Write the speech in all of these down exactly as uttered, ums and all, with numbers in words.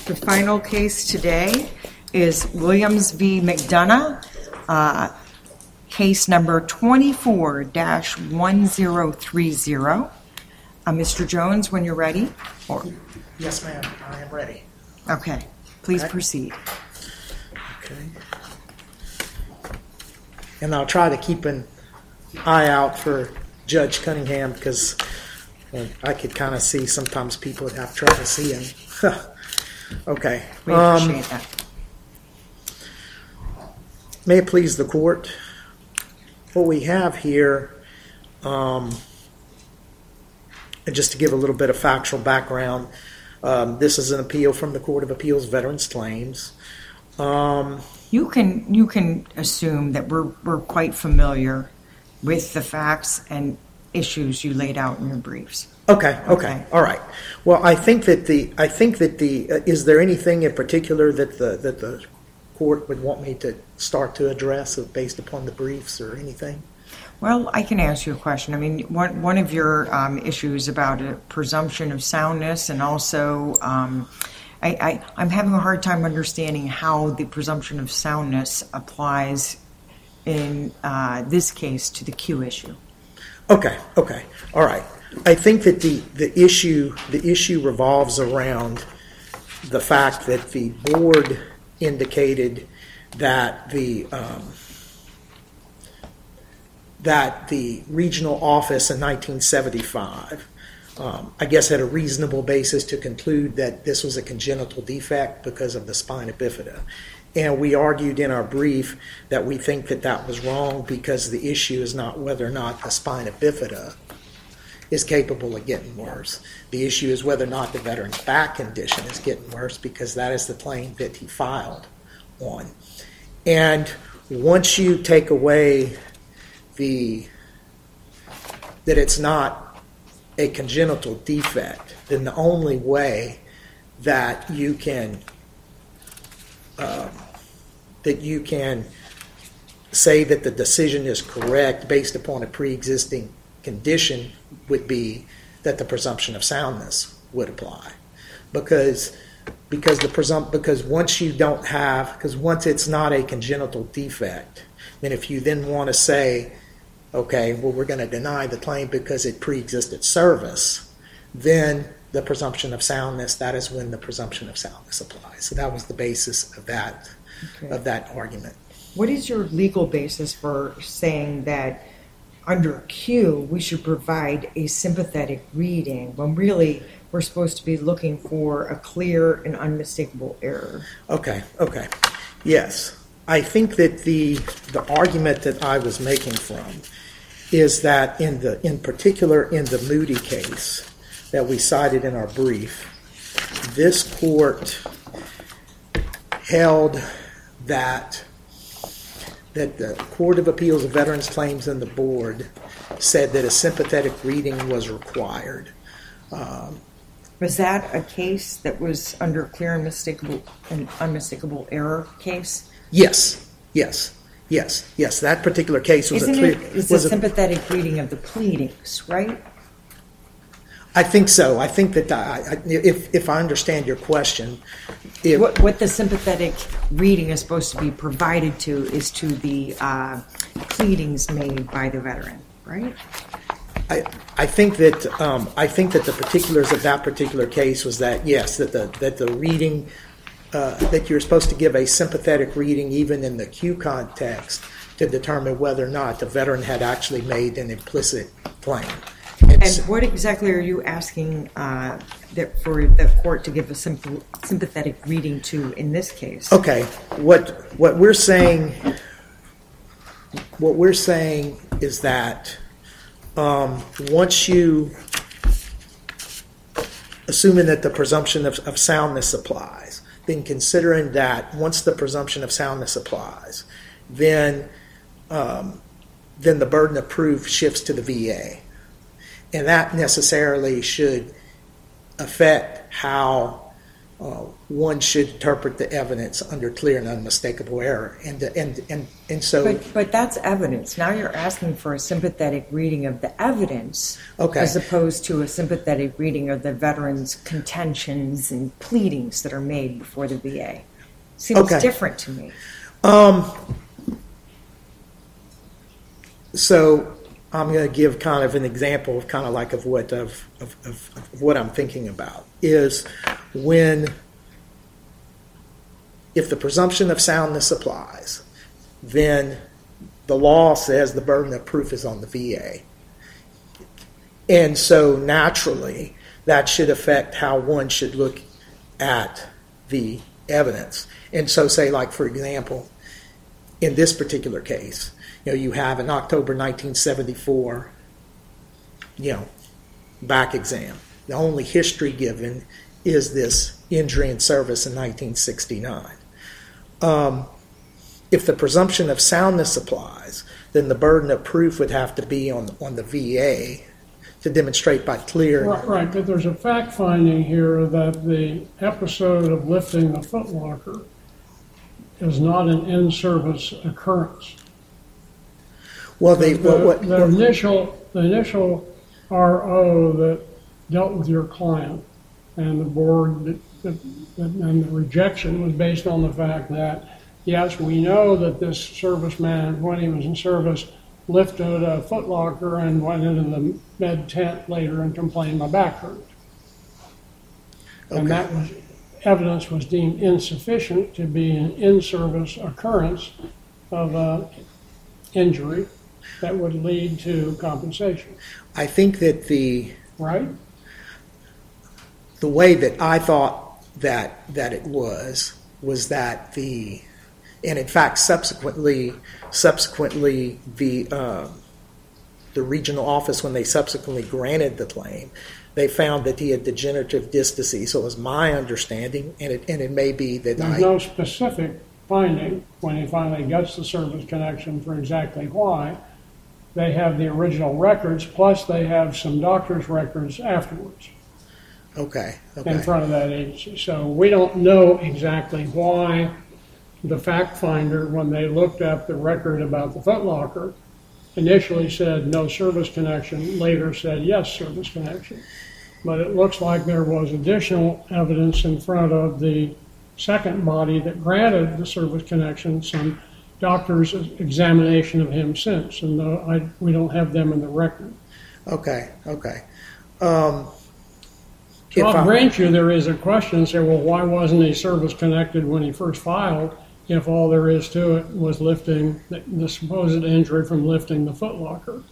The final case today is Williams v. McDonough, uh, case number twenty-four dash one zero three zero. Uh, Mister Jones, when you're ready. Or... Yes, ma'am. I am ready. Okay. Please Okay. proceed. Okay. And I'll try to keep an eye out for Judge Cunningham because uh, I could kind of see sometimes people would have trouble seeing. Okay. We Um, appreciate that. May it please the court, what we have here, um, and just to give a little bit of factual background, um, this is an appeal from the Court of Appeals Veterans Claims. Um, You can you can assume that we're we're quite familiar with the facts and issues you laid out in your briefs. Okay, okay, Okay. all right. Well, I think that the I think that the uh, is there anything in particular that the that the court would want me to start to address based upon the briefs or anything? Well, I can ask you a question. I mean, one one of your um, issues about a presumption of soundness, and also um, I, I I'm having a hard time understanding how the presumption of soundness applies in uh, this case to the Q issue. Okay, okay, all right. I think that the, the issue the issue revolves around the fact that the board indicated that the um, that the regional office in nineteen seventy-five, um, I guess, had a reasonable basis to conclude that this was a congenital defect because of the spina bifida. And we argued in our brief that we think that that was wrong because the issue is not whether or not the spina bifida is capable of getting worse. The issue is whether or not the veteran's back condition is getting worse because that is the claim that he filed on. And once you take away the that it's not a congenital defect, then the only way that you can um, that you can say that the decision is correct based upon a pre-existing condition would be that the presumption of soundness would apply, because because the presump because once you don't have because once it's not a congenital defect, then if you then want to say, okay, well, we're going to deny the claim because it pre-existed service, then the presumption of soundness, that is when the presumption of soundness applies. So that was the basis of that okay. of that argument. What is your legal basis for saying that under Q we should provide a sympathetic reading when really we're supposed to be looking for a clear and unmistakable error? Okay, okay. Yes. I think that the the argument that I was making from is that in the in particular in the Moody case that we cited in our brief, this court held that that the Court of Appeals of Veterans Claims and the board said that a sympathetic reading was required. Um, was that a case that was under clear and unmistakable, and unmistakable error case? Yes, yes, yes, yes. That particular case was Isn't a clear. It, it's was a sympathetic a, reading of the pleadings, right? I think so. I think that I, if if I understand your question, if, what, what the sympathetic reading is supposed to be provided to is to the uh, pleadings made by the veteran, right? I I think that um, I think that the particulars of that particular case was that yes, that the that the reading uh, that you're supposed to give a sympathetic reading even in the Q context to determine whether or not the veteran had actually made an implicit claim. And what exactly are you asking uh, that for the court to give a simple, sympathetic reading to in this case? Okay, what what we're saying, what we're saying is that um, once you, assuming that the presumption of, of soundness applies, then considering that once the presumption of soundness applies, then um, then the burden of proof shifts to the V A. And that necessarily should affect how uh, one should interpret the evidence under clear and unmistakable error. And and and and so, but, but that's evidence. Now you're asking for a sympathetic reading of the evidence, okay, as opposed to a sympathetic reading of the veteran's contentions and pleadings that are made before the V A. Seems okay. different to me. Um. So I'm going to give kind of an example of kind of like of what of, of, of, of what I'm thinking about is when, if the presumption of soundness applies, then the law says the burden of proof is on the V A. And so naturally that should affect how one should look at the evidence. And so say, like, for example, in this particular case, you know, you have an October nineteen seventy-four, you know, back exam. The only history given is this injury in service in nineteen sixty-nine. Um, if the presumption of soundness applies, then the burden of proof would have to be on, on the V A to demonstrate by clear. Right, right, but there's a fact finding here that the episode of lifting the footlocker is not an in-service occurrence. Well, they the, what, what, the what, initial the initial R O that dealt with your client and the board that, that, that, and the rejection was based on the fact that, yes, we know that this serviceman, when he was in service, lifted a footlocker and went into the med tent later and complained my back hurt. okay. And that was evidence was deemed insufficient to be an in-service occurrence of an injury that would lead to compensation. I think that the right the way that I thought that that it was was that the and in fact subsequently subsequently the uh, the regional office, when they subsequently granted the claim, they found that he had degenerative disc disease. So it was my understanding, and it and it may be that there's I, no specific finding when he finally gets the service connection for exactly why. They have the original records, plus they have some doctor's records afterwards. Okay. Okay. In front of that agency. So we don't know exactly why the fact finder, when they looked at the record about the footlocker, initially said no service connection, later said yes, service connection. But it looks like there was additional evidence in front of the second body that granted the service connection, some doctor's examination of him since, and uh, I, we don't have them in the record. Okay. Okay. Um, So I'll I, grant you there is a question, say, well, why wasn't he service connected when he first filed if all there is to it was lifting the, the supposed injury from lifting the footlocker?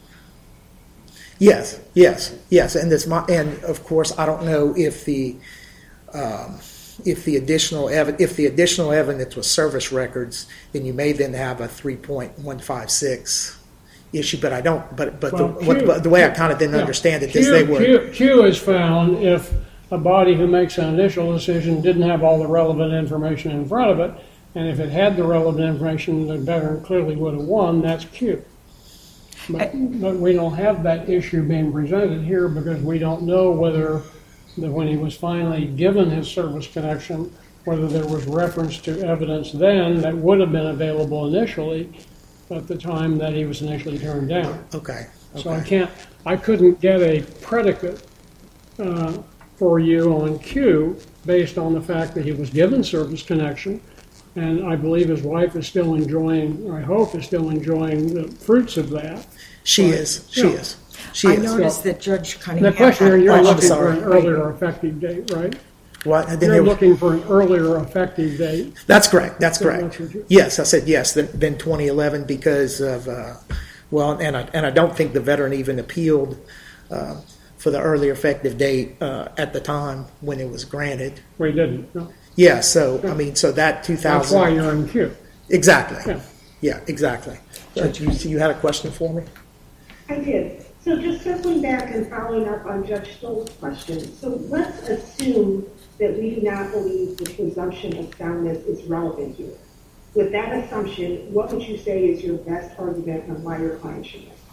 Yes, yes, yes, and this, and of course, I don't know if the um, if the additional ev- if the additional evidence was service records, then you may then have a three point one five six issue. But I don't. But but, Well, the, Q, what, but the way I kind of didn't yeah. understand it Q, is they were. Q, Q is found if a body who makes an initial decision didn't have all the relevant information in front of it, and if it had the relevant information, the veteran clearly would have won. That's Q. But, but we don't have that issue being presented here because we don't know whether, the, when he was finally given his service connection, whether there was reference to evidence then that would have been available initially at the time that he was initially turned down. Okay. Okay. So I can't, I couldn't get a predicate uh, for you on Q based on the fact that he was given service connection, and I believe his wife is still enjoying, or I hope is still enjoying the fruits of that. She But, is. She yeah. is. She I is. noticed that Judge Cunningham. The question here, you're Oh, I'm looking for sorry. an earlier effective date, right? What? And then You're there was- looking for an earlier effective date. That's correct. That's So correct. that's what you- Yes, I said yes. Then, then twenty eleven because of uh, well, and I and I don't think the veteran even appealed uh, for the earlier effective date uh, at the time when it was granted. We didn't, no. Yeah. So I mean, so that two That's why thousand. you're in Q. Exactly. Yeah. Yeah. Exactly. Judge, you, so you had a question for me? I did. So just circling back and following up on Judge Stoll's question. So let's assume that we do not believe the presumption of soundness is relevant here. With that assumption, what would you say is your best argument on why your client should win?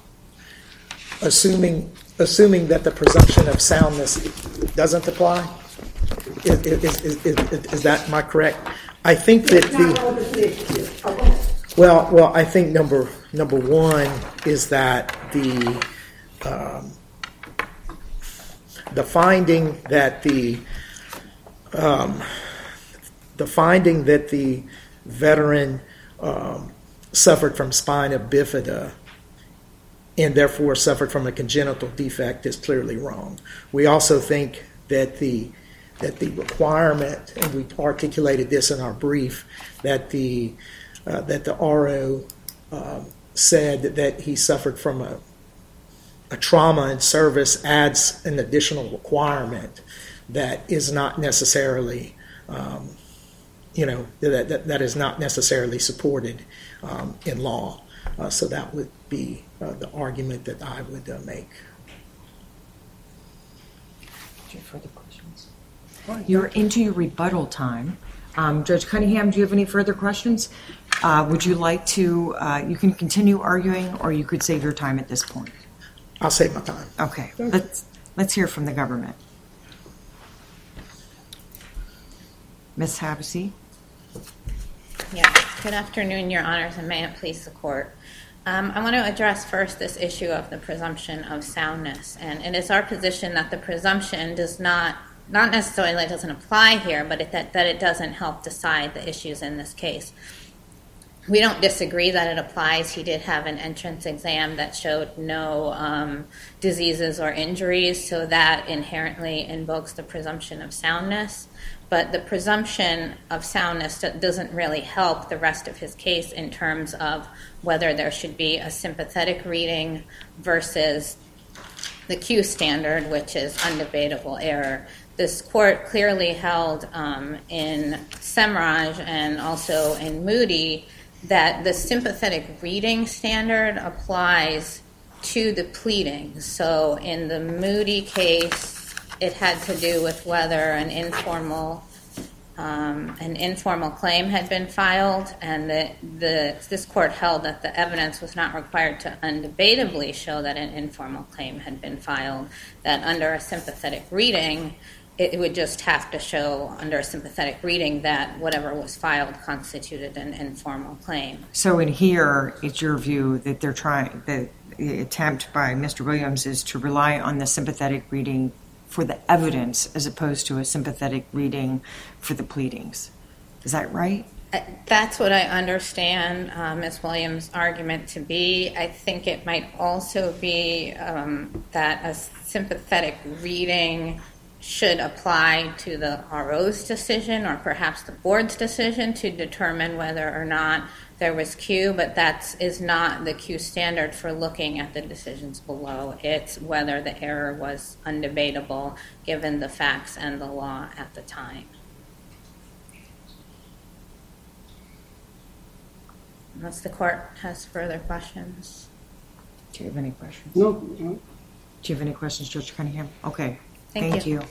Assuming assuming that the presumption of soundness doesn't apply. Is, is, is, is, is that, am I correct? I think that It's not the, relevant to the issue. Oh, go ahead. well, well, I think number, number one is that the, um, the finding that the, um, the finding that the veteran um, suffered from spina bifida and therefore suffered from a congenital defect is clearly wrong. We also think that the that the requirement, and we articulated this in our brief, that the uh, that the R O um, said that he suffered from a a trauma in service adds an additional requirement that is not necessarily, um, you know, that, that that is not necessarily supported um, in law. Uh, so that would be uh, the argument that I would uh, make. Do you have further questions? You're into your rebuttal time. Um, Judge Cunningham, do you have any further questions? Uh, would you like to, uh, you can continue arguing, or you could save your time at this point. I'll save my time. Okay, let's, let's hear from the government. Miz Havasi? Yes. Good afternoon, Your Honors, and may it please the Court. Um, I want to address first this issue of the presumption of soundness, and it is our position that the presumption does not, not necessarily doesn't apply here, but it, that, that it doesn't help decide the issues in this case. We don't disagree that it applies. He did have an entrance exam that showed no um, diseases or injuries, so that inherently invokes the presumption of soundness. But the presumption of soundness doesn't really help the rest of his case in terms of whether there should be a sympathetic reading versus the Q standard, which is undebatable error. This court clearly held um, in Semraj and also in Moody that the sympathetic reading standard applies to the pleadings. So in the Moody case, it had to do with whether an informal um, an informal claim had been filed, and the, the this court held that the evidence was not required to undebatably show that an informal claim had been filed, that under a sympathetic reading, it would just have to show under a sympathetic reading that whatever was filed constituted an informal claim. So in here, it's your view that they're trying, that the attempt by Mister Williams is to rely on the sympathetic reading for the evidence as opposed to a sympathetic reading for the pleadings. Is that right? Uh, That's what I understand uh, Miz Williams' argument to be. I think it might also be um, that a sympathetic reading should apply to the R O's decision or perhaps the board's decision to determine whether or not there was Q, but that is not the Q standard for looking at the decisions below. It's whether the error was undebatable given the facts and the law at the time. Unless the court has further questions. Do you have any questions? No, no. Do you have any questions, Judge Cunningham? Okay. Thank Thank you. you.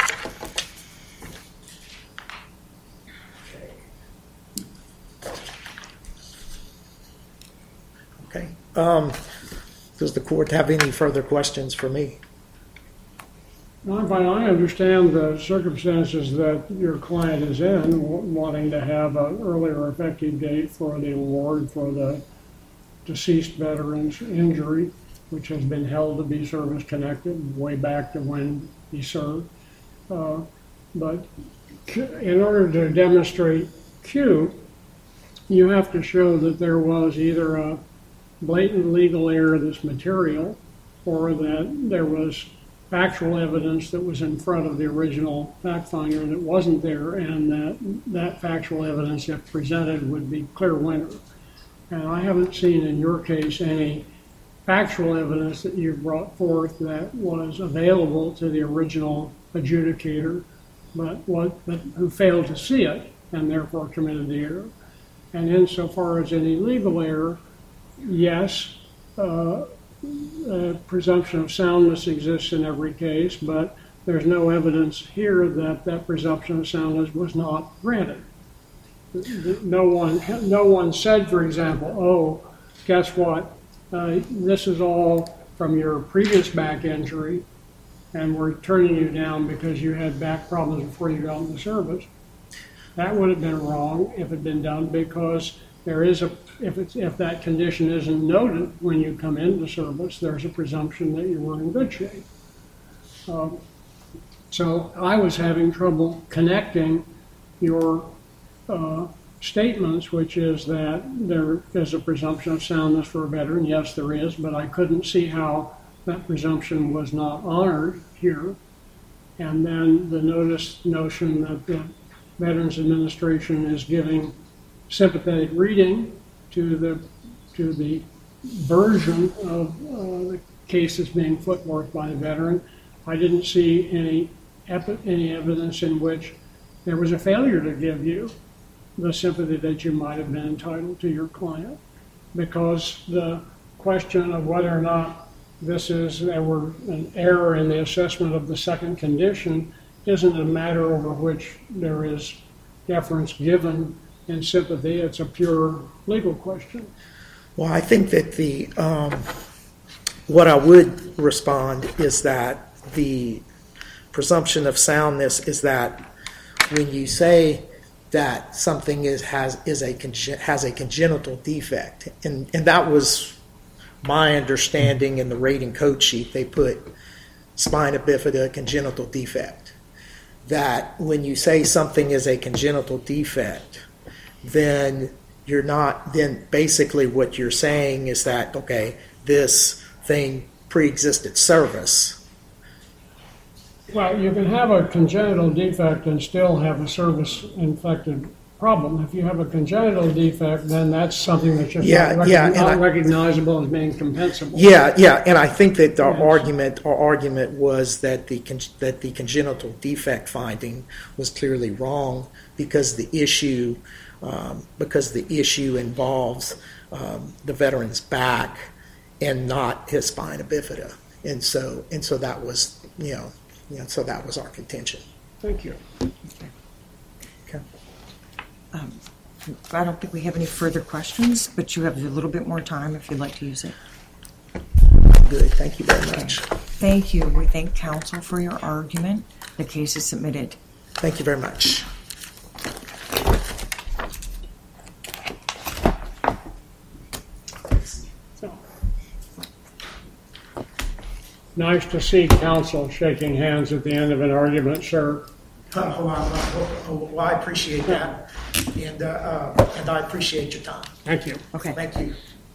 Okay. Um, does the court have any further questions for me? No, I'm fine. I understand the circumstances that your client is in, w- wanting to have an earlier effective date for the award for the deceased veteran's injury, which has been held to be service-connected way back to when he served. Uh, but in order to demonstrate Q, you have to show that there was either a blatant legal error that's material, or that there was factual evidence that was in front of the original fact finder that wasn't there, and that that factual evidence, if presented, would be clear winner. And I haven't seen in your case any factual evidence that you brought forth that was available to the original adjudicator, but what but who failed to see it and therefore committed the error. And insofar as any legal error, yes, uh, a presumption of soundness exists in every case, but there's no evidence here that that presumption of soundness was not granted. No one, no one said, for example, oh, guess what? Uh, this is all from your previous back injury, and were turning you down because you had back problems before you got into service, that would have been wrong if it had been done, because there is a, if it's, if that condition isn't noted when you come into service, there's a presumption that you were in good shape. Um, so I was having trouble connecting your uh, statements, which is that there is a presumption of soundness for a veteran. Yes, there is, but I couldn't see how that presumption was not honored here. And then the notice notion that the Veterans Administration is giving sympathetic reading to the to the version of uh, the cases being put forth by the veteran. I didn't see any epi- any evidence in which there was a failure to give you the sympathy that you might have been entitled to your client, because the question of whether or not this is there were an error in the assessment of the second condition isn't a matter over which there is deference given in sympathy. It's a pure legal question. Well, I think that the um, what I would respond is that the presumption of soundness is that when you say that something is has is a conge- has a congenital defect, and and that was my understanding in the rating code sheet. They put spina bifida congenital defect. That when you say something is a congenital defect, then you're not, then basically what you're saying is that, okay, this thing pre-existed service. Well, you can have a congenital defect and still have a service-infected problem. If you have a congenital defect, then that's something that's just Yeah, not, rec- yeah, and not I- recognizable as being compensable. Yeah, yeah, and I think that our Yes. argument, our argument was that the con- that the congenital defect finding was clearly wrong because the issue um, because the issue involves um, the veteran's back and not his spina bifida, and so and so that was you know you know so that was our contention. Thank you. Okay. Um, I don't think we have any further questions, but you have a little bit more time if you'd like to use it. Good. Thank you very much. Thank you. We thank counsel for your argument. The case is submitted. Thank you very much. So, nice to see counsel shaking hands at the end of an argument, sir. Oh, well, well, I appreciate that, and uh, uh, and I appreciate your time. Thank you. Okay. Thank you.